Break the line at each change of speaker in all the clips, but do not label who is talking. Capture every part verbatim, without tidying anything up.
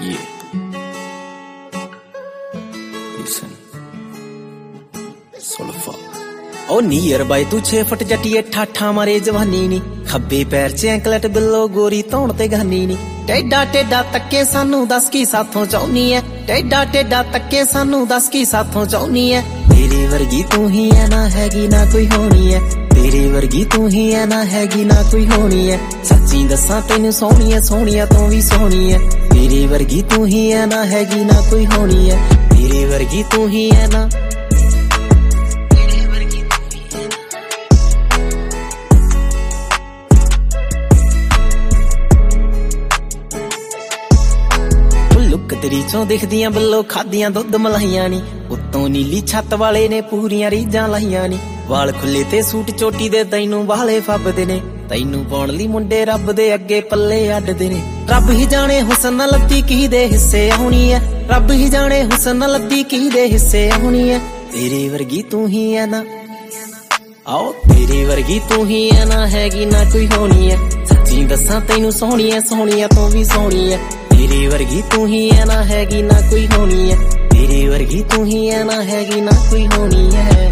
Yeah. Listen. Solfa.
ओ नीयर बाई तू छे फुट जटिए ठाठा मारे जवानी नी खब्बे पैर च एंकलेट बिल्लो गोरी तौण ते गानी नी टेडा टेडा तक्के सानू दस की साथों चाहनी है टेडा टेडा तक्के सानू दस की साथों चाहनी है तेरी वर्गी तू ही है ना हैगी ना कोई होनी है तेरी वर्गी तू ही है ना हैगी ना कोई होनी है सच्ची दसा तेनू सोहनी है सोहनिया तू भी सोहनी है तेरी वर्गी तू ही है ना हैगी ना कोई होनी है तेरी वर्गी तू ही है ना लुक तेरी चों दिखदियां बल्लो खादियां दुध मलाइयां नी उत्तों नीली छत वाले ने पूरियां रीजां लाइयां नी वाल खुले ते सूट चोटी दे तैनू वाले फबदे ने तैनू पाउण लई मुंडे रब दे अगे पल्ले अड्डदे ने रब ही जाने हुसन लद्दी की दे हिस्से आउणी है रब ही जाने हुसन लद्दी की दे हिस्से आउणी है तेरी वर्गी तू ही है ना आओ तेरी वर्गी तू ही है ना हैगी ना कोई होनी है सच्ची दसा तैनू सोहनी है सोहनिया तू भी सोहनी है तेरी वर्गी तू ही है ना हैगी ना कोई होनी है तेरी वर्गी तू ही है ना हैगी ना कोई होनी है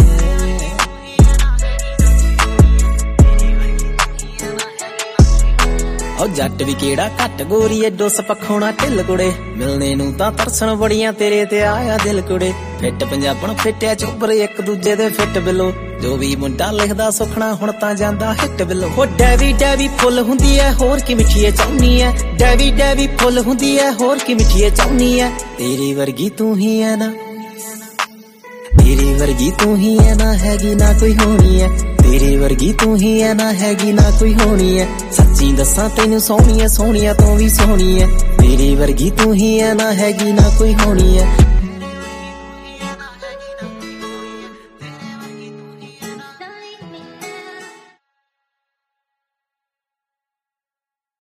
ओ जट भी केड़ा घट गोरी एडो सपखोना ढिल कुड़े मिलने नू तां तरसन बड़ियां तेरे ते आया दिल कुड़े फिट पंजाबण फिट्या चोबर एक दूजे दे फिट बिलो जो भी मुंडा लिखदा सुखना हुण तां जांदा हिट बिलो हो डैवी डैवी फुल हुंदी है होर की मिठीए चाहनी है डैवी डैवी फुल हुंदी है होर की मिठीए चाहनी है तेरी वर्गी तू ही है ना तेरी वर्गी तू ही है ना हैगी ना कोई होनी है तेरी वर्गी तू ही है ना हैगी ना कोई होनी है सच्ची दसा तैनू सोहनी है सोहनिया तू भी सोहनी है तेरी वर्गी तू ही है ना हैगी ना कोई होनी है